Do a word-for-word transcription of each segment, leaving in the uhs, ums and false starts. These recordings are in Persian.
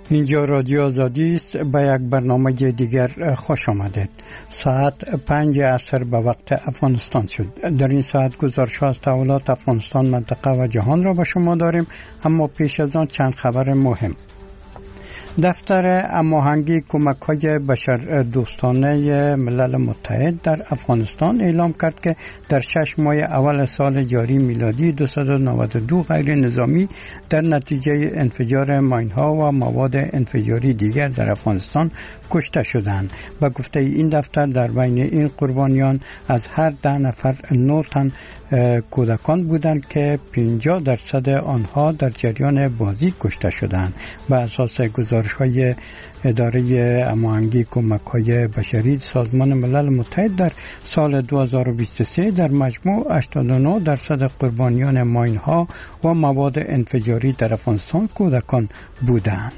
اینجا رادیو آزادی است. به یک برنامه دیگر خوش آمدید. ساعت پنج عصر به وقت افغانستان شد. در این ساعت گزارش از تحولات افغانستان، منطقه و جهان را به شما داریم، اما پیش از آن چند خبر مهم. دفتر هماهنگی کمک‌های بشر دوستانه ملل متحد در افغانستان اعلام کرد که در شش ماه اول سال جاری میلادی دویست و نود و دو غیر نظامی در نتیجه انفجار ماین‌ها و مواد انفجاری دیگر در افغانستان کشته شدند. به گفته این دفتر در بین این قربانیان از هر ده نفر نه تن کودکان بودند که پنجاه درصد آنها در جریان بازی کشته شدند. به اساس گزارش‌های اداره هماهنگی کمک‌های بشری سازمان ملل متحد در سال دو هزار و بیست و سه در مجموع هشتاد و نه درصد قربانیان ماین‌ها و مواد انفجاری در افغانستان کودکان بودند.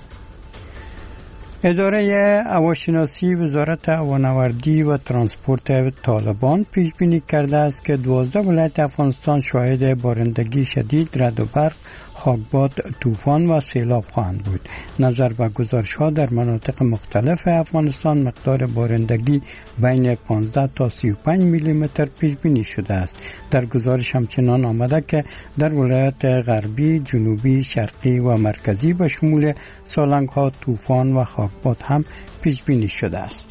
اداره هواشناسی وزارت هوانوردی و ترانسپورت طالبان پیش بینی کرده است که دوازده ولایت افغانستان شاهد بارندگی شدید، رعد و برق، خاکباد، طوفان و سیلاب خواهند بود. نظر به گزارش‌ها در مناطق مختلف افغانستان مقدار بارندگی بین پانزده تا سی و پنج میلی متر پیش بینی شده است. در گزارش همچنان آمده که در ولایت غربی، جنوبی، شرقی و مرکزی به شمول سالنگ‌ها، طوفان و خاکباد هم پیش بینی شده است.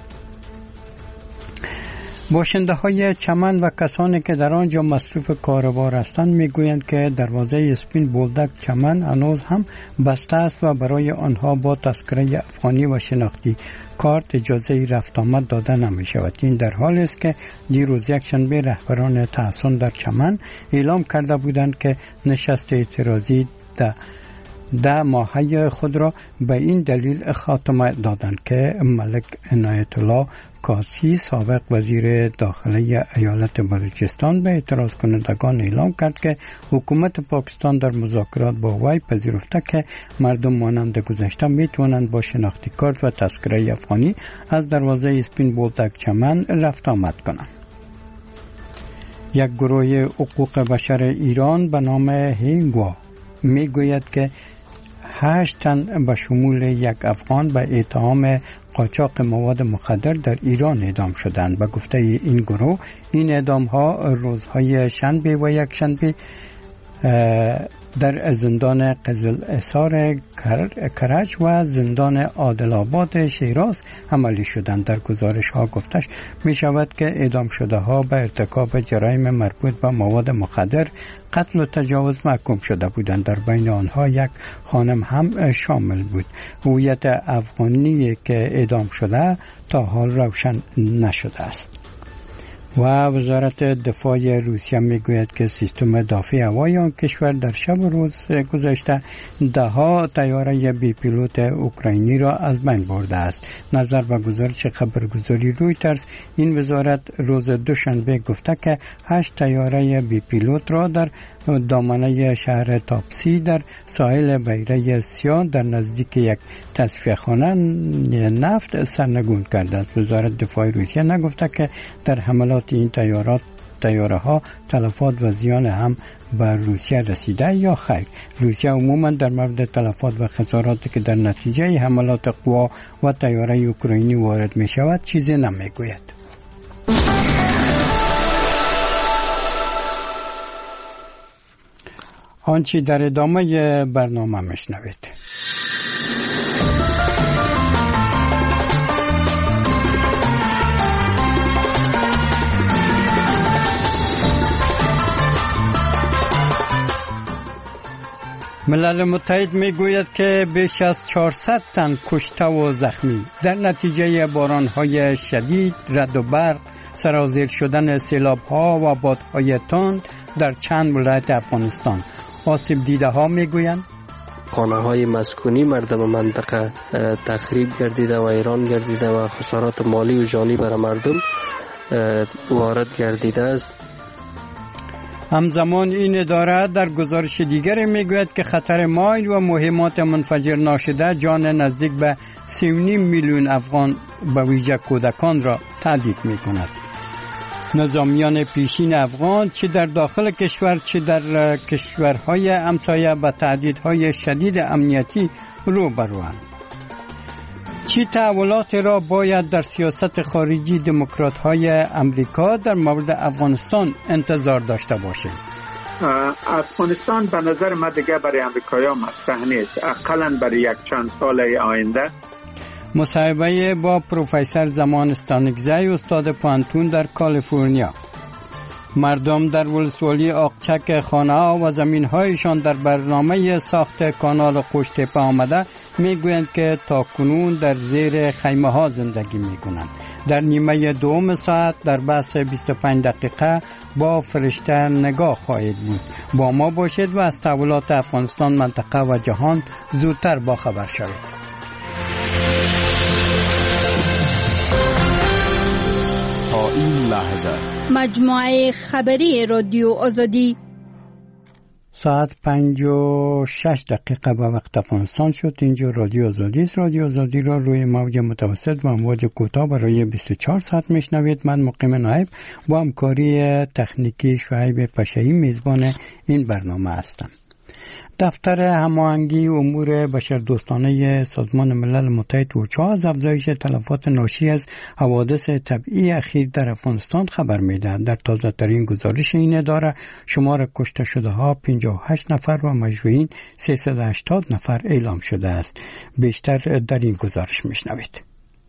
باشنده های چمن و کسانی که در آنجا مصروف کاروبار هستند میگویند که دروازه اسپین بولدک چمن هنوز هم بسته است و برای آنها با تذکره افغانی و شناختی کارت اجازه رفت آمد داده نمی شود. این در حال است که دیروز یکشنبه رهبران تحصن در چمن اعلام کرده بودند که نشست اعتراضی ده ده ماهه خود را به این دلیل خاتمه دادند که ملک عنایت الله کاسی سابق وزیر داخلی ایالت بلوچستان به اعتراض کنندگان اعلام کرد که حکومت پاکستان در مذاکرات با وی پذیرفته که مردم مانند گذشته می توانند با شناختی کارت و تذکره افغانی از دروازه اسپین بولدک چمن رفت آمد کنند. یک گروه حقوق بشر ایران به نام هینگوا می گوید که هشت تن به شمول یک افغان به اتهام قاچاق مواد مخدر در ایران اعدام شدند. به گفته این گروه این اعدام ها روزهای شنبه و یک شنبه در زندان قزل‌حصار کرج و زندان عادل آباد شیراز عملی شدند. در گزارش ها گفتش می شود که اعدام شده ها به ارتکاب جرایم مربوط به مواد مخدر، قتل و تجاوز محکوم شده بودند. در بین آنها یک خانم هم شامل بود. هویت افغانی که اعدام شده تا حال روشن نشده است. و وزارت دفاع روسیه میگوید که سیستم دفاعی هوایی آن کشور در شب و روز گذشته ده ها طیاره بی پیلوت اوکراینی را از بین برده است. نظر به گزارش خبرگزاری رویترز، این وزارت روز دوشنبه گفته که هشت طیاره بی پیلوت را در دامنه شهر تاپسی در ساحل بحیره سیاه در نزدیک یک تصفیه‌خانه نفت سرنگون کرده است. وزارت دفاع روسیه نگفته که در حملات این طیارات طیاره ها تلفات و زیان هم بر روسیه رسیده یا خیر. روسیه عموما در مورد تلفات و خساراتی که در نتیجه حملات قوا و طیاره اوکراینی وارد می شود چیزی نمی گوید. آنچه در ادامه برنامه میشنوید. ملل متحد می گوید که بیش از چهارصد تن کشته و زخمی در نتیجه باران‌های شدید، رعد و برق، سرازیر شدن سیلاب‌ها و بادهای تند در چند ولایت افغانستان. آسیب دیده ها می گویند خانه های مسکونی مردم منطقه تخریب گردیده و ویران گردیده و خسارات مالی و جانی بر مردم وارد گردیده است. همزمان این اداره در گزارش دیگری میگوید که خطر ماین و مهمات منفجر ناشده جان نزدیک به سی و نیم میلیون افغان به ویژه کودکان را تهدید میکند. نظامیان پیشین افغان چه در داخل کشور چه در کشورهای همسایه به تهدیدهای شدید امنیتی روبروند. چی تحولاتی را باید در سیاست خارجی دموکرات‌های امریکا در مورد افغانستان انتظار داشته باشیم؟ افغانستان به نظر من دیگه برای امریکایی‌ها مطرح نیست، اقلاً برای یک چند سال آینده. مصاحبه با پروفسور زمان استانکزی استاد پانتون در کالیفرنیا. مردم در ولسوالی آقچک خانه‌ها و زمین‌هایشان در برنامه ساخت کانال قوشتپه آمده میگویند که تاکنون در زیر خیمه‌ها زندگی می‌کنند. در نیمه دوم ساعت در بحث بیست و پنج دقیقه با فرشته نگاه خواهید بود. با ما باشید و از تحولات افغانستان، منطقه و جهان زودتر باخبر شوید. تا این لحظه مجموعه خبری رادیو آزادی ساعت پنج و شش دقیقه به وقت افغانستان شد. اینجا رادیو آزادی است. رادیو آزادی را روی موج متوسط و امواج کوتاه برای بیست و چهار ساعت میشنوید. من مقیم نایب با همکاری تکنیکی شعیب پشهی میزبان این برنامه هستم. دفتر هماهنگی امور بشردوستانه سازمان ملل متحد اوچا از افزایش تلفات ناشی از حوادث طبیعی اخیر در افغانستان خبر می‌دهد. در تازه ترین گزارش این اداره شمار کشته شده ها پنجاه و هشت نفر و مجروحین سیصد و هشتاد نفر اعلام شده است. بیشتر در این گزارش میشنوید.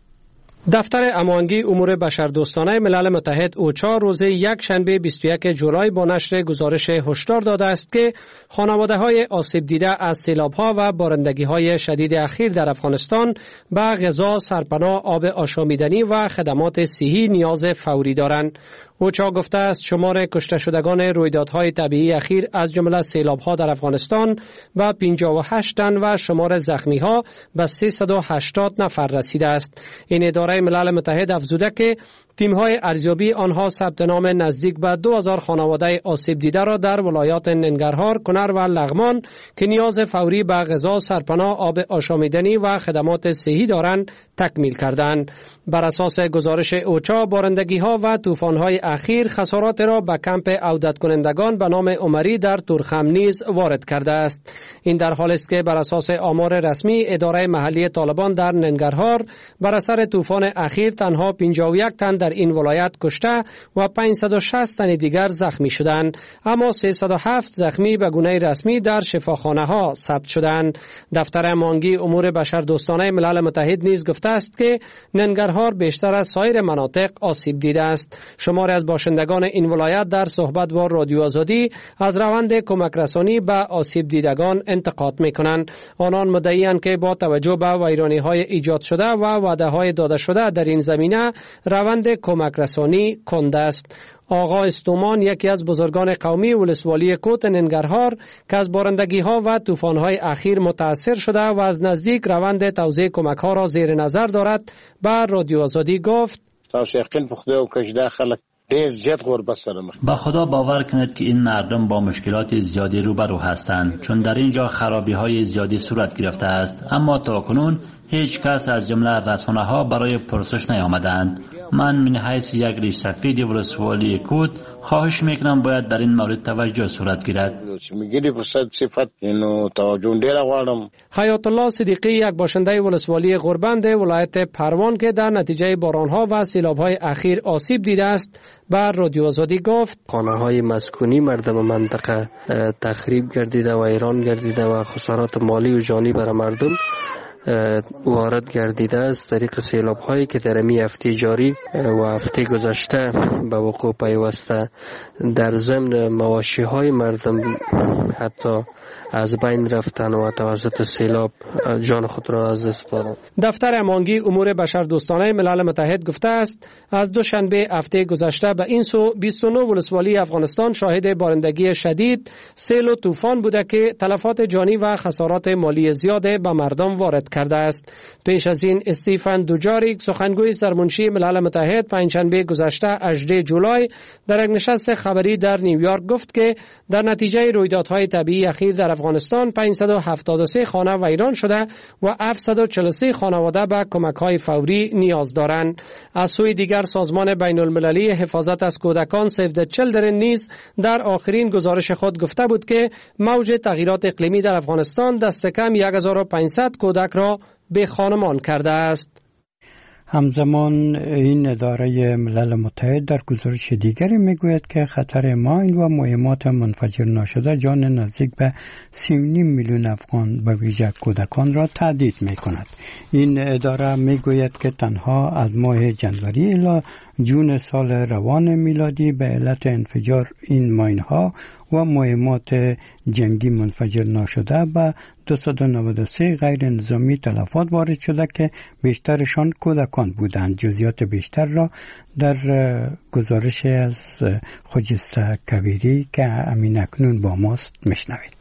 دفتر هماهنگی امور بشردوستانه ملل متحد اوچا روز یک شنبه بیست و یک جولای با نشر گزارش هشدار داده است که خانواده‌های آسیب دیده از سیلاب‌ها و بارندگی‌های شدید اخیر در افغانستان به غذا، سرپناه، آب آشامیدنی و خدمات صحی نیاز فوری دارند. اوچا گفته است شمار کشته شدگان رویدادهای طبیعی اخیر از جمله سیلاب‌ها در افغانستان به پنجاه و هشت تن و شمار زخمی‌ها به سیصد و هشتاد نفر رسیده است. این اداره ملل متحد افزوده که تیم‌های ارزیابی آنها ثبت نام نزدیک به دو هزار خانواده آسیب دیده را در ولایات ننگرهار، کنر و لغمان که نیاز فوری به غذا، سرپناه، آب آشامیدنی و خدمات صحی دارند تکمیل کردند. بر اساس گزارش اوچا بارندگی‌ها و طوفان‌های اخیر خسارات را به کمپ عودت کنندگان به نام عمری در تورخم نیز وارد کرده است. این در حالی است که بر اساس آمار رسمی اداره محلی طالبان در ننگرهار بر اثر طوفان اخیر تنها پنجاه و یک تن در این ولایت کشته و پانصد و شصت تن دیگر زخمی شدند، اما سیصد و هفت زخمی به گونه رسمی در شفاخانه‌ها ثبت شدند. دفتر هماهنگی امور بشردوستانه ملل متحد نیز گفته است که ننگرهار بیشتر از سایر مناطق آسیب دیده است. شماری از باشندگان این ولایت در صحبت با رادیو آزادی از روند کمک رسانی به آسیب دیدگان انتقاد می‌کنند. آنان مدعی‌اند که با توجه به ویرانی‌های ایجاد شده و وعده‌های داده شده در این زمینه روند کمک رسانی کنده است. آقا استومان یکی از بزرگان قومی ولسوالی کوت ننگرهار که از بارندگی‌ها و طوفان‌های اخیر متاثر شده و از نزدیک روند توزیع کمک‌ها را زیر نظر دارد به رادیو آزادی گفت: تاسو یقین په خدای او کجدا خلک ډېر زیات غربت سره مخ. با خدا باور کنید که این مردم با مشکلات زیادی روبرو هستند، چون در اینجا خرابی‌های زیادی صورت گرفته است، اما تاکنون هیچ کس از جمله رسانه‌ها برای پرسش نیامدند. من من حیث یک ریش سفید ولسوالی کوت خواهش میکنم باید در این مورد توجه صورت گیرد. حیات الله صدیقی یک باشنده ولسوالی غربند ولایت پروان که در نتیجه بارانها و سیلاب‌های اخیر آسیب دیده است بر رادیو آزادی گفت: خانه‌های مسکونی مردم منطقه تخریب گردیده و ویران گردیده و خسارات مالی و جانی بر مردم وارد گردیده است. طریق سیلاب هایی که در می هفته جاری و هفته گذشته به وقوع پیوسته در ضمن مواشی های مردم حتی از بین رفتن و توسط سیلاب جان خود را از دست دادند. دفتر هماهنگی امور بشردوستانه ملل متحد گفته است از دوشنبه هفته گذشته به این سو بیست و نه ولسوالی افغانستان شاهد بارندگی شدید، سیل و طوفان بوده که تلفات جانی و خسارات مالی زیاد به مردم وارد کرده است. پیش از این استیفن دوجاریک سخنگوی سرمنشی ملل متحد پنجشنبه گذشته هجدهم جولای در یک نشست خبری در نیویورک گفت که در نتیجه رویدادهای های طبیعی اخیر در افغانستان پانصد و هفتاد و سه خانه ویران شده و هفتصد و چهل و سه خانواده به کمک های فوری نیاز دارند. از سوی دیگر سازمان بین المللی حفاظت از کودکان سیو د چیلدرن نیز در آخرین گزارش خود گفته بود که موج تغییرات اقلیمی در افغانستان دست کم هزار و پانصد کودک را به خانمان کرده است. همزمان این اداره ملل متحد در گزارش دیگری میگوید که خطر ماین و مهمات منفجر ناشده جان نزدیک به سی و نیم میلیون افغان به ویژه کودکان را تهدید میکند. این اداره میگوید که تنها از ماه جنوری الی جون سال روان میلادی به علت انفجار این ماین ها و مهمات جنگی منفجر ناشده به دویست و نود و سه غیر نظامی تلفات وارد شده که بیشترشان کودکان بودند. جزئیات بیشتر را در گزارش از خجسته کبیری که امین اکنون با ماست میشنوید.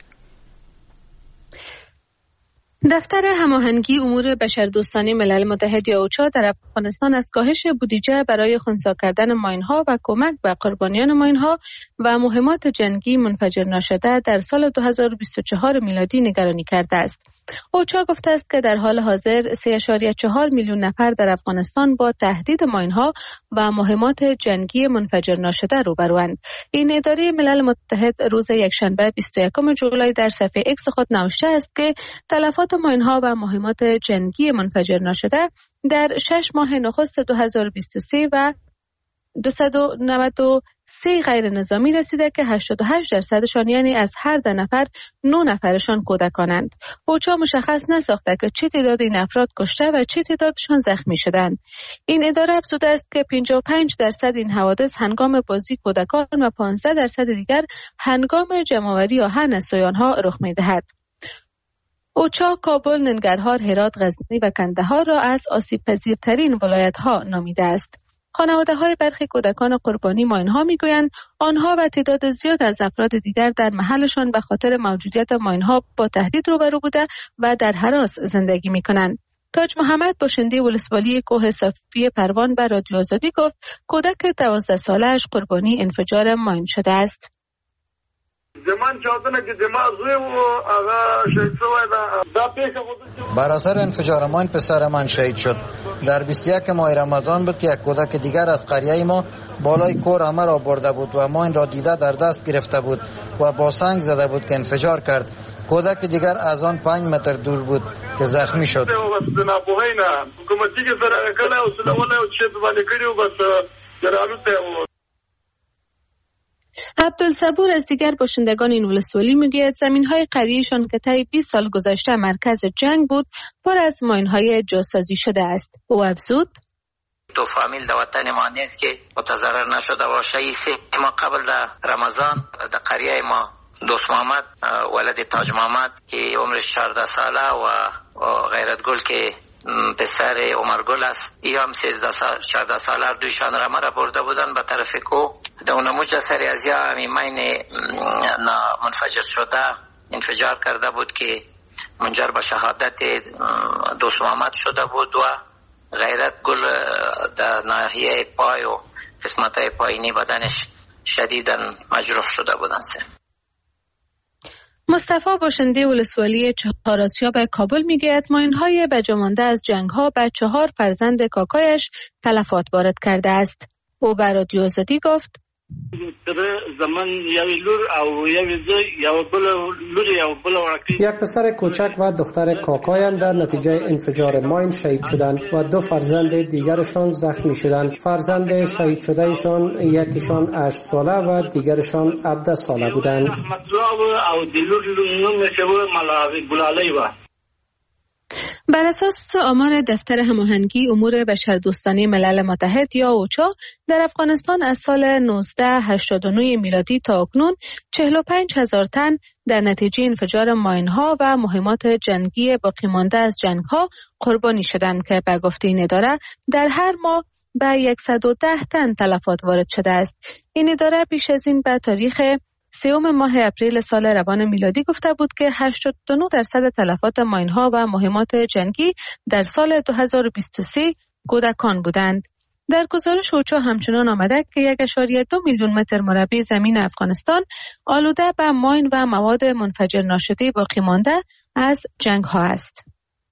دفتر هماهنگی امور بشردوستانه ملل متحد یا اوچا در افغانستان از کاهش بودجه برای خنثی کردن ماین‌ها و کمک به قربانیان ماین‌ها و مهمات جنگی منفجر ناشده در سال دو هزار و بیست و چهار میلادی نگرانی کرده است. اوچا گفته است که در حال حاضر سه ممیز چهار میلیون نفر در افغانستان با تهدید ماین‌ها و مهمات جنگی منفجر ناشده روبروند. این اداره ملل متحد روز یکشنبه بیست و یکم ژولای در صفحه ایکس خود نوشته است که تلفات ماین‌ها و مهمات جنگی منفجر ناشده در شش ماه نخست دو هزار و بیست و سه و دویست و نود و سه غیر نظامی رسیده که هشتاد و هشت درصدشان یعنی از هر ده نفر نه نفرشان کودکانند. اوچا مشخص نساخته که چه تعداد این افراد کشته و چه تعدادشان زخمی شدند. این اداره افزوده است که پنجاه و پنج درصد این حوادث هنگام بازی کودکان و پانزده درصد دیگر هنگام جمع‌آوری آهن از سویان‌ها رخ می‌دهد. اوچا کابل، ننگرهار، هرات، غزنی و کندهار را از آسیب‌پذیرترین ولایت‌ها نامیده است. خانواده‌های برخی کودکان قربانی ماین‌ها می‌گویند آنها و تعداد زیاد از افراد دیگر در محلشان به خاطر موجودیت ماین‌ها با تهدید روبرو بوده و در هراس زندگی می‌کنند. تاج محمد باشنده ولسوالی کوه صافی پروان به رادیو آزادی گفت کودک دوازده ساله‌اش قربانی انفجار ماین شده است. بر اثر انفجار ماین پسر من شهید شد. در بیست و یکم ماه رمضان بود که یک کودک دیگر از قریه ما بالای کور همه را برده بود و ماین را دیده در دست گرفته بود و با سنگ زده بود که انفجار کرد. کودک دیگر از آن پنج متر دور بود که زخمی شد. عبدالصبور از دیگر باشندگان این ولسوالی میگوید زمین‌های قریه‌شان که طی بیست سال گذشته مرکز جنگ بود پر از ماین‌های جاسازی شده است. او افزود دو فامیل در وطن ما نیست که متضرر نشده باشه. سه ما قبل در رمضان در قریه ما دوست محمد ولد تاج محمد که عمرش چهارده ساله و غیرت گل که پسر عمر گل است، ای هم سیزده سال چهارده ساله دویشان را مرا برده بودن به طرف کو. در اونموج سری از یا همی مین منفجر شده انفجار کرده بود که منجر به شهادت دوست محمد شده بود و غیرت گل در ناحیه پای و قسمت های پایینی بدنش شدیداً مجروح شده بودند. مصطفی باشنده ولسوالی چهار آسیاب کابل میگوید ماین‌های بجامانده از جنگ‌ها به چهار فرزند کاکایش تلفات وارد کرده است. او به رادیو آزادی گفت یک پسر کوچک و دختر کاکایم در نتیجه انفجار ماین شهید شدند و دو فرزند دیگرشان زخمی شدند. فرزند شهید شده ایشان یکیشان هشت ساله و دیگرشان هفده ساله بودند. بر اساس آمار دفتر هماهنگی امور بشردوستانه ملل متحد یا اوچا در افغانستان از سال نوزده هشتاد و نه میلادی تا اکنون چهل و پنج هزار تن در نتیجه انفجار ماین‌ها و مهمات جنگی باقی مانده از جنگ‌ها قربانی شدند که به گفته این اداره در هر ماه به صد و ده تن تلفات وارد شده است. این اداره پیش از این به تاریخ سوم ماه اپریل سال روان میلادی گفته بود که هشتاد و نه درصد تلفات ماین‌ها و مهمات جنگی در سال دو هزار و بیست و سه کودکان بودند. در گزارش اوچا همچنان آمده که یک ممیز دو میلیون متر مربع زمین افغانستان آلوده به ماین و مواد منفجر ناشده باقی مانده از جنگ ها است.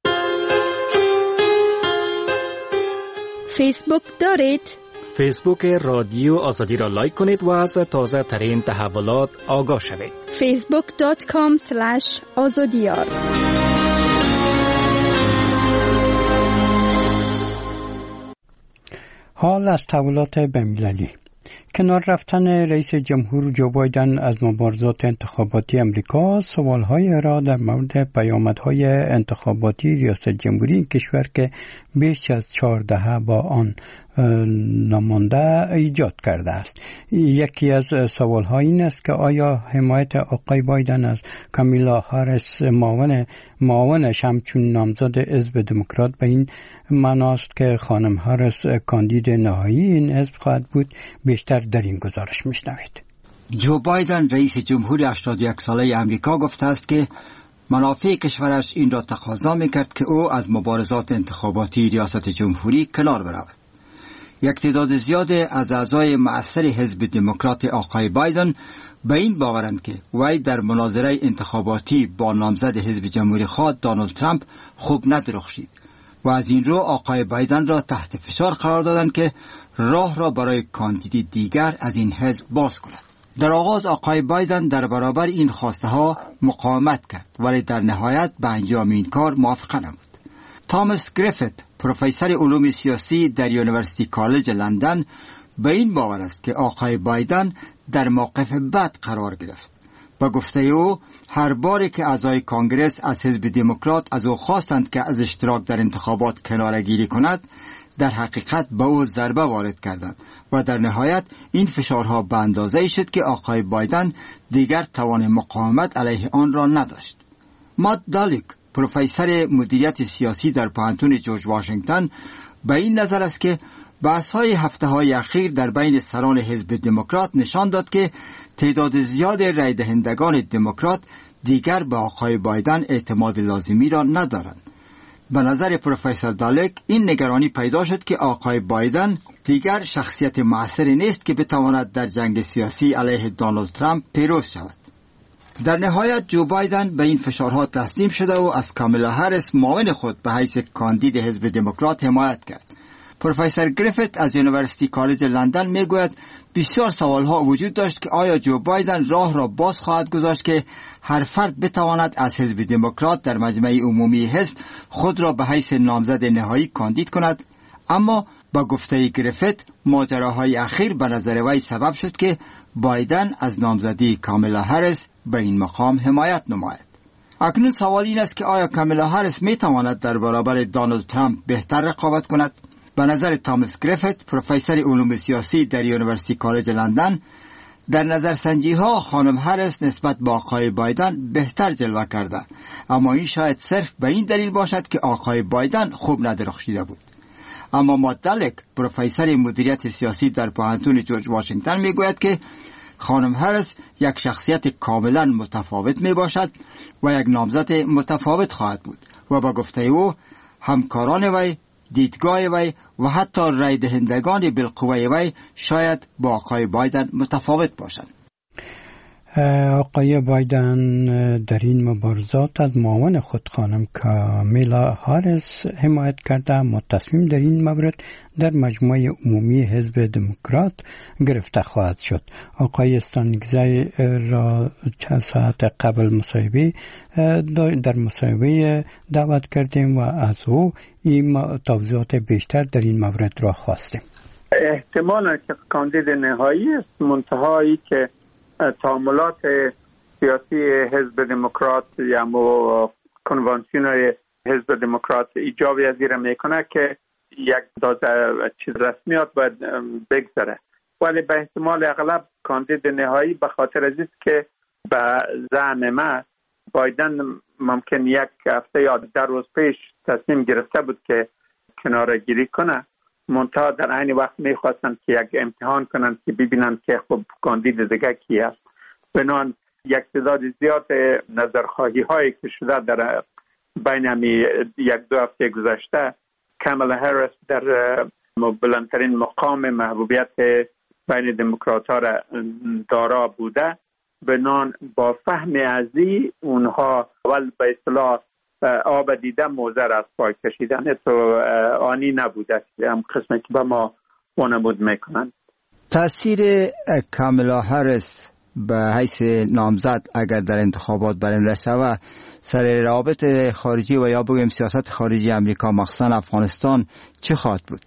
فیسبوک دارید؟ فیسبوک رادیو آزادی را لایک کنید و از تازه ترین تحولات آگاه شوید. فیسبوک دات کام اسلش آزادیار. حال از تحولات بین‌المللی. کنار رفتن رئیس جمهور جو بایدن از مبارزات انتخاباتی امریکا، سوال‌های را در مورد پیامدهای انتخاباتی ریاست جمهوری این کشور که بیش از چهار دهه با آن نمانده ایجاد کرده است. یکی از سوال‌ها این است که آیا حمایت آقای بایدن از کامیلا هاریس معاون معاونش همچون نامزد حزب دموکرات به این معناست که خانم هاریس کاندید نهایی این حزب خواهد بود؟ بیشتر در این گزارش میشنوید. جو بایدن رئیس جمهور هشتاد و یک ساله امریکا گفته است که منافع کشورش این را تقاضا میکرد که او از مبارزات انتخاباتی ریاست جمهوری کنار برود. یک تعداد زیاد از اعضای مؤثر حزب دموکرات آقای بایدن به این باورند که وی در مناظره انتخاباتی با نامزد حزب جمهوری خواه دونالد ترامپ خوب ندرخشید و از این رو آقای بایدن را تحت فشار قرار دادند که راه را برای کاندید دیگر از این حزب باز کند. در آغاز آقای بایدن در برابر این خواسته ها مقاومت کرد، ولی در نهایت به انجام این کار موافق نبود. تامس گریفیت، پروفسور علوم سیاسی در یونیورسیتی کالج لندن، به این باور است که آقای بایدن در موقف بد قرار گرفت. با گفته او هر باری که اعضای کانگرس از حزب دموکرات از او خواستند که از اشتراک در انتخابات کناره‌گیری کند، در حقیقت به او ضربه وارد کردند و در نهایت این فشارها به اندازه‌ای شد که آقای بایدن دیگر توان مقاومت علیه آن را نداشت. مات دالیک، پروفسور مدیریت سیاسی در پوهنتون جورج واشنگتن، به این نظر است که بحث‌های هفته‌های اخیر در بین سران حزب دموکرات نشان داد که تعداد زیاد رای دهندگان دموکرات دیگر به آقای بایدن اعتماد لازمی را ندارند. به نظر پروفسور دالک این نگرانی پیدا شد که آقای بایدن دیگر شخصیت مؤثری نیست که بتواند در جنگ سیاسی علیه دونالد ترامپ پیروز شود. در نهایت جو بایدن به این فشارها تسلیم شده و از کامیلا هاریس معاون خود به حیث کاندید حزب دموکرات حمایت کرد. پروفسور گریفیت از یونیورسیتی کالج لندن میگوید بسیار سوالها وجود داشت که آیا جو بایدن راه را باز خواهد گذاشت که هر فرد بتواند از حزب دموکرات در مجمع عمومی حزب خود را به حیث نامزد نهایی کاندید کند. اما با گفته گریفیت ماجراهای اخیر به نظر وی سبب شد که بایدن از نامزدی کامیلا هاریس به این مقام حمایت نماید. اکنون سوال این است که آیا کامیلا هاریس میتواند در برابر دونالد ترامپ بهتر رقابت کند؟ به نظر تامس گریفیت، پروفسور علوم سیاسی در یونیورسیتی کالج لندن، در نظرسنجی ها خانم هاریس نسبت به آقای بایدن بهتر جلوه کرده، اما این شاید صرف به این دلیل باشد که آقای بایدن خوب ندرخشیده بود. اما مات دالک، پروفسور مدیریت سیاسی در پوهنتون جورج واشنگتن میگوید که خانم هاریس یک شخصیت کاملا متفاوت می باشد و یک نامزد متفاوت خواهد بود و با گفته او همکاران وی، دیدگاه وی و حتی رای دهندگان بالقوه وی شاید با آقای بایدن متفاوت باشند. آقای بایدن در این مبارزات از معاون خود خانم کامیلا هاریس حمایت کرده، اما تصمیم در این مورد در مجمع عمومی حزب دموکرات گرفته خواهد شد. آقای استانگزی را چند ساعت قبل مصاحبه در مصاحبه دعوت کردیم و از او این توضیحات بیشتر در این مورد را خواستیم. احتمال که کاندید نهایی است، منتهایی که تعاملات سیاسی حزب دموکرات یا مو کنوانسیون حزب دموکرات ایجاب پذیر میکنه که یک داده چیز رسمیات باید بگذره، ولی به احتمال اغلب کاندید نهایی به خاطر از است که به زعم ما بایدن ممکن یک هفته یا ده روز پیش تصمیم گرفته بود که کناره گیری کنه، منتها در عین وقت میخواستند که یک امتحان کنند که ببینند که خب کاندید دیگه کی است. بنابراین یک تعداد زیاد نظرخواهی هایی که شده در بین همی یک دو هفته گذشته، کامالا هاریس در بلندترین مقام محبوبیت بین دموکرات ها را دارا بوده، بنان با فهم ازی اونها اول به اصطلاح آب دیده موزر از پای کشیدن تو آنی نبوده، هم قسمی که به ما وانمود میکنن. تأثیر کاملا هریس به حیث نامزد اگر در انتخابات برنده شود سر روابط خارجی و یا بگویم سیاست خارجی امریکا مخصوصا افغانستان چه خواهد بود؟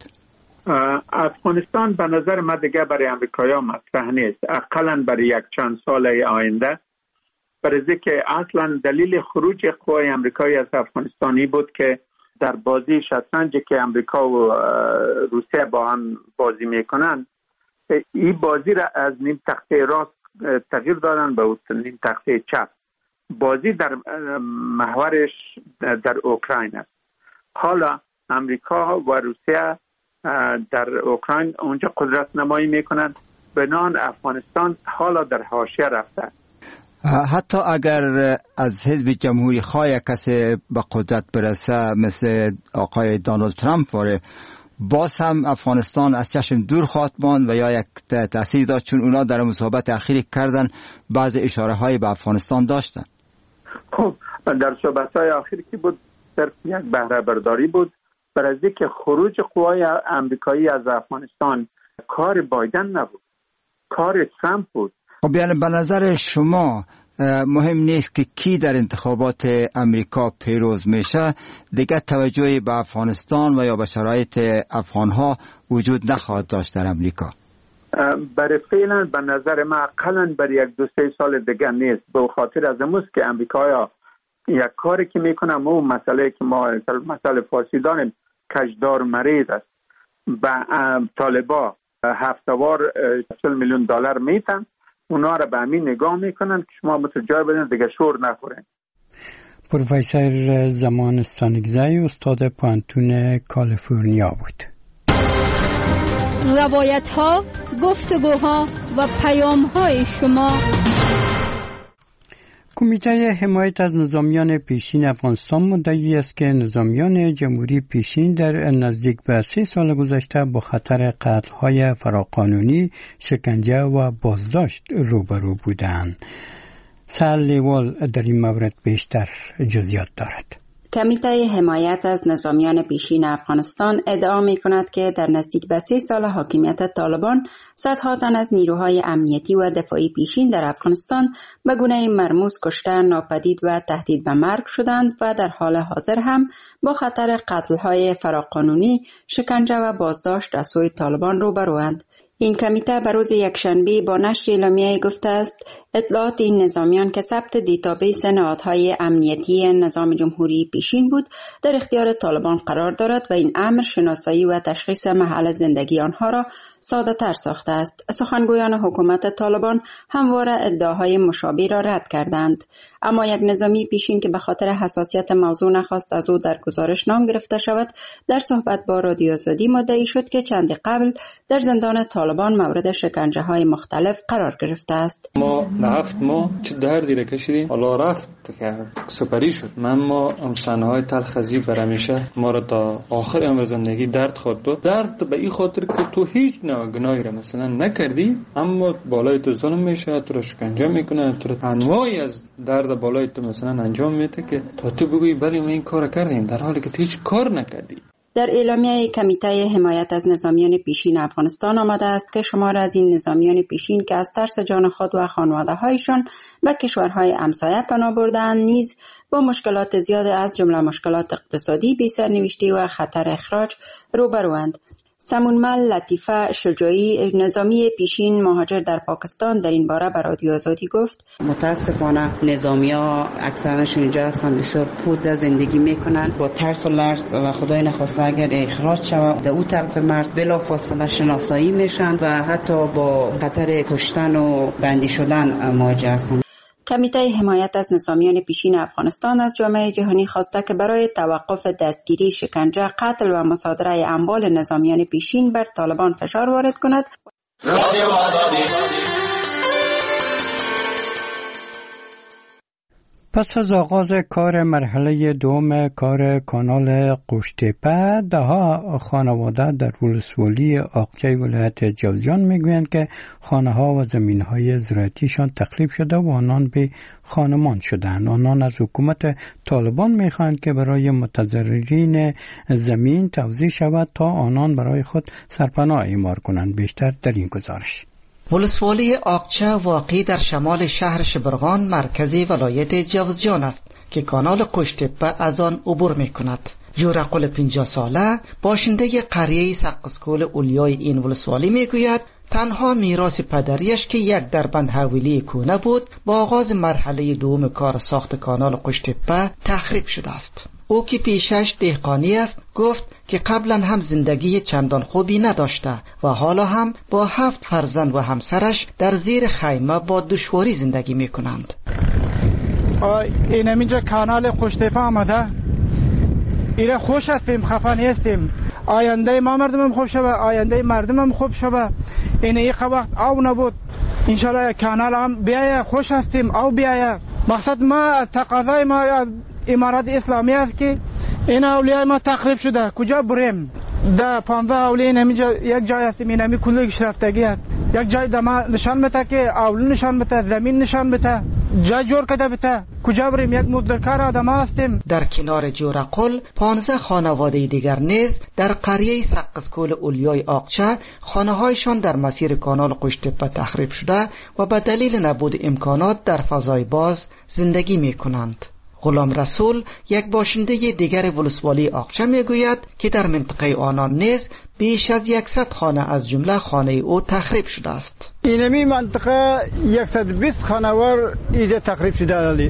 افغانستان به نظر من دیگه برای امریکایی مطرح نیست، اقلا برای یک چند سال آینده، برای که اصلا دلیل خروج قوای امریکایی از افغانستانی بود که در بازی شطرنجی که امریکا و روسیه با هم بازی میکنن، این بازی را از نیم تخته راست تغییر دادن به نیم تخته چپ. بازی در محورش در اوکراین است. حالا امریکا و روسیه در اوکراین اونجا قدرت نمایی میکنن، بنان افغانستان حالا در حاشیه رفته. حتی اگر از حزب جمهوری خواه کسی به قدرت برسه مثل آقای دونالد ترامپ واره، باز هم افغانستان از چشم دور خواهد ماند و یا یک تأثیر داشت، چون اونا در مصاحبت اخیری کردن بعض اشاره های به افغانستان داشتن. خب در صحبت های آخری که بود صرف یک بهره برداری بود، برای اینکه خروج قوای امریکایی از افغانستان کار بایدن نبود، کار ترامپ بود. خب یعنی به نظر شما مهم نیست که کی در انتخابات امریکا پیروز میشه، دیگه توجهی به افغانستان و یا به شرایط افغانها وجود نخواهد داشت در امریکا؟ برای فعلا به نظر من اقلا برای یک دو سه سال دیگه نیست، به خاطر از امروز که امریکایا یک کاری که میکنم اون مسئله که ما مسئله فارسی داریم کشدار مریض است، به طالبا هفته‌وار چهل میلیون دلار میتن، اونا را به همین نگاه میکنن که شما متوجه بدین دیگه شور نخورین. پروفسور زمان استانگزی استاد پوانتون کالیفرنیا بود. روایت ها، گفتگوها و پیام های شما. کمیته حمایت از نظامیان پیشین افغانستان مدعی است که نظامیان جمهوری پیشین در نزدیک به سه سال گذشته با خطر قتل‌های فراقانونی، شکنجه و بازداشت روبرو بودند. سال لیوال در این مورد بیشتر جزئیات دارد. کمیته حمایت از نظامیان پیشین افغانستان ادعا می کند که در نزدیک به سه سال حاکمیت طالبان صدها تن از نیروهای امنیتی و دفاعی پیشین در افغانستان به گونه مرموز کشته، ناپدید و تهدید به مرگ شدند و در حال حاضر هم با خطر قتل‌های فراقانونی، شکنجه و بازداشت از سوی طالبان روبروند. این کمیته به روز یکشنبه با نشر اعلامیه‌ای گفته است اطلاعات این نظامیان که ثبت دیتابیس نهادهای امنیتی نظام جمهوری پیشین بود در اختیار طالبان قرار دارد و این امر شناسایی و تشخیص محل زندگی آنها را ساده تر ساخته است. سخنگویان حکومت طالبان همواره ادعاهای مشابه را رد کردند، اما یک نظامی پیشین که به خاطر حساسیت موضوع نخواست از او در گزارش نام گرفته شود، در صحبت با رادیو آزادی مدعی شد که چندی قبل در زندان طالبان مورد شکنجه های مختلف قرار گرفته است. ما هفت ماه چه دردی را کشیدیم، حالا رفت که سپری شد. من ما صحنه‌های تلخی بر همیشه ما را تا آخر عمر زندگی درد خورد بود. درد به این خاطر که تو هیچ نوع گناهی را مثلا نکردی، اما بالای تو ظلم میشه، تو را شکنجه میکنه، تو را انواعی از درد بالای تو مثلا انجام میده که تا تو بگویی بله ما این کار کردیم در حالی که تو هیچ کار نکردی. در اعلامیه کمیته حمایت از نظامیان پیشین افغانستان آمده است که شمار از این نظامیان پیشین که از ترس جان خود و خانواده‌هایشان به کشورهای همسایه پناه برده‌اند نیز با مشکلات زیاد از جمله مشکلات اقتصادی، بی‌سرنوشتی و خطر اخراج روبروند. سمونمل لطیفه شجاعی، نظامی پیشین مهاجر در پاکستان، در این باره به رادیو آزادی گفت متاسفانه نظامیا اکثرشون اینجا هستن بسیار پود زندگی میکنن با ترس و لرز و خدای نخواسته اگر اخراج شود در اون طرف مرز بلافاصله شناسایی میشن و حتی با خطر کشتن و بندی شدن مواجه هستن. کمیته حمایت از نظامیان پیشین افغانستان از جامعه جهانی خواسته که برای توقف دستگیری، شکنجه، قتل و مصادره اموال نظامیان پیشین بر طالبان فشار وارد کند. رادیو آزادی. پس از آغاز کار مرحله دوم کار کانال قوشتیپه، ده ها خانواده در ولسوالی آقچه ولایت جوزجان میگویند که خانه ها و زمین های زراعتیشان تخریب شده و آنان به خانمان شدند. آنان از حکومت طالبان میخواهند که برای متضررین زمین توزیع شود تا آنان برای خود سرپناه اعمار کنند. بیشتر در این گزارش. ولسوالی آقچه واقع در شمال شهر شبرغان مرکزی ولایت جوزجان است که کانال قوشتیپه از آن عبور می کند. جورقل پنجاه ساله باشنده قریه سقسکول اولیای این ولسوالی می گوید تنها میراث پدریش که یک دربند حویلی کونه بود با آغاز مرحله دوم کار ساخت کانال قوشتیپه تخریب شده است. او که پیشش دهقانی است گفت که قبلا هم زندگی چندان خوبی نداشته و حالا هم با هفت فرزند و همسرش در زیر خیمه با دشواری زندگی می کنند. این اینجا کانال قوشتیپه آمده، ایره خوش هستیم، خفه نیستیم. آینده ما مردمم خوب شده، آینده مردمم خوب شده. این یک وقت آو نبود، انشالله کانال هم بیایه، خوش هستیم آو بیایه. مقصد ما تقاضای ما امارات اسلامی است که این اولیای ما تخریب شده، کجا بریم؟ ده پانزده اولی نمیجا یک جای هستیم، این همی کلش رفتگی است. یک جای دما نشان بده که اول نشان بده، زمین نشان بده، جای جور کده بده، کجا بریم؟ یک مدرکار آدم هستیم. در کنار جورقل پانزده خانواده دیگر نیز در قریه سقسکول اولیای آقچه خانه هایشان در مسیر کانال قوشتیپه تخریب شده و به دلیل نبود امکانات در فضای باز زندگی می کنند. غلام رسول یک باشنده دیگر ولسوالی آقچه میگوید که در منطقه آنان نیز بیش از یکصد خانه از جمله خانه او تخریب شده است. اینمی منطقه صد و بیست خانوار اینجا تخریب شده است.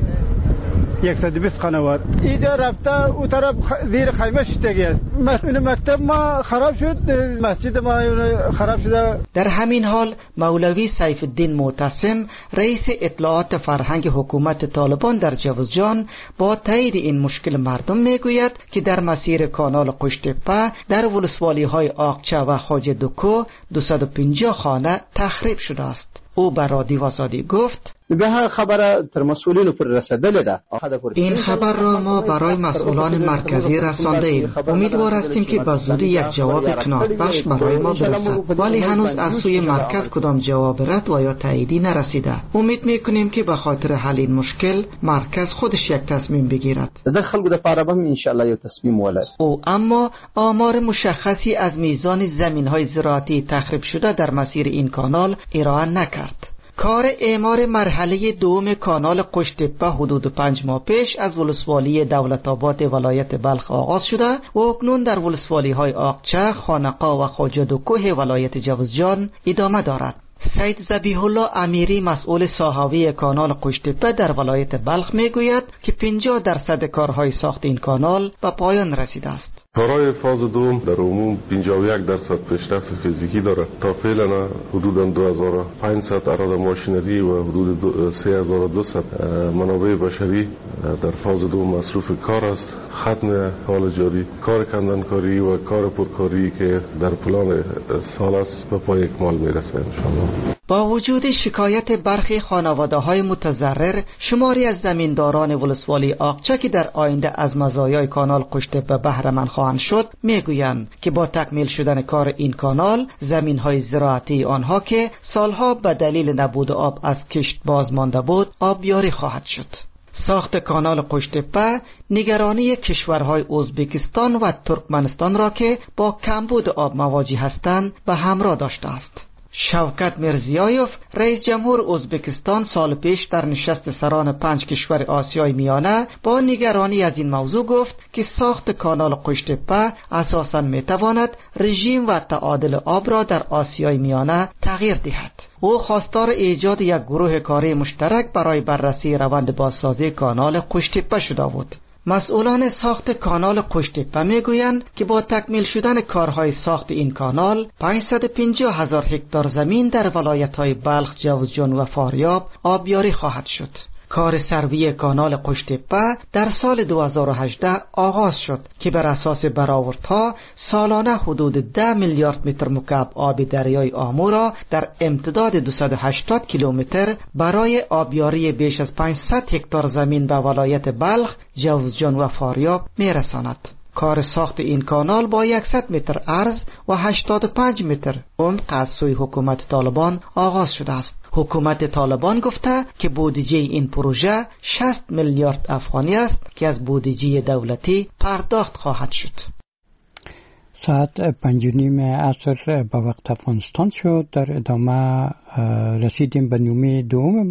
صد و بیست خانوار اینجا رفته او طرف زیر خیمه شدگی است. مسئول مکتب ما خراب شد، مسجد ما خراب شده. در همین حال مولوی سیف الدین معتصم رئیس اطلاعات فرهنگ حکومت طالبان در جوزجان با تایید این مشکل مردم میگوید که در مسیر کانال قوشتیپه در ولسوالی های آقچه و خواجه دکو دویست و پنجاه خانه تخریب شده است. او بر رادیو آزادی گفت به خبر تر مسئولین پر رسیدلی ده. این خبر را ما برای مسئولان مرکزی رسانده ایم. امیدوار هستیم که به زودی یک جواب قناعتبخش برای ما برسد، ولی هنوز از سوی مرکز کدام جواب رد و یا تاییدی نرسیده. امید میکنیم که به خاطر حل این مشکل مرکز خودش یک تصمیم بگیرد. د خلکو د پاره به ان شاء الله یو تصمیم ولر. او اما آمار مشخصی از میزان زمین‌های زراعتی تخریب شده در مسیر این کانال ارائه نکرد. کار اعمار مرحله دوم کانال قوشتیپه حدود پنج ماه پیش از ولسوالی دولت آباد ولایت بلخ آغاز شده و اکنون در ولسوالی های آقچه، خانقا و خواجه دکوه ولایت جوزجان ادامه دارد. سید ذبیح الله امیری مسئول ساحوی کانال قوشتیپه در ولایت بلخ میگوید که پنجاه درصد کارهای ساخت این کانال به پایان رسیده است. کارهای فاز دوم در عموم پنجاه و یک درصد پیشرفت فیزیکی دارد. تا فعلا حدود دو هزار و پانصد اراده ماشینری و حدود سه هزار و دویست منابع بشری در فاز دوم مصروف کار است. ختم حال جاری کار کندنکاری و کار پرکاری که در پلان سال است به پای اکمال میرسه انشاءالله. با وجود شکایت برخی خانواده‌های متضرر، شماری از زمینداران ولسوالی آقچه که در آینده از مزایای کانال قوشتیپه بهره مند خواهند شد میگویند که با تکمیل شدن کار این کانال زمین‌های زراعتی آنها که سالها به دلیل نبود آب از کشت باز مانده بود آبیاری خواهد شد. ساخت کانال قوشتیپه نگرانی کشورهای ازبکستان و ترکمنستان را که با کمبود آب مواجه هستند به همراه داشته است. شوکت میرزیایوف رئیس جمهور ازبکستان سال پیش در نشست سران پنج کشور آسیای میانه با نگرانی از این موضوع گفت که ساخت کانال قوشتیپه اساساً میتواند رژیم و تعادل آب را در آسیای میانه تغییر دهد. او خواستار ایجاد یک گروه کاری مشترک برای بررسی روند بازسازی کانال قوشتیپه شده بود. مسئولان ساخت کانال قوشتیپه میگویند که با تکمیل شدن کارهای ساخت این کانال پانصد و پنجاه هزار هکتار زمین در ولایت‌های بلخ، جوزجان و فاریاب آبیاری خواهد شد. کار سروی کانال قشتپه در سال دو هزار و هجده آغاز شد که بر اساس برآوردها سالانه حدود ده میلیارد متر مکعب آب دریای آمو را در امتداد دویست و هشتاد کیلومتر برای آبیاری بیش از پانصد هکتار زمین به ولایت بلخ، جوزجان و فاریاب میرساند. کار ساخت این کانال با صد متر عرض و هشتاد و پنج متر عمق از سوی حکومت طالبان آغاز شده است. حکومت طالبان گفته که بودجه این پروژه شصت میلیارد افغانی است که از بودجه دولتی پرداخت خواهد شد. ساعت پنج و نیم عصر به وقت افغانستان شد. در ادامه رسیدیم به نیمه دوم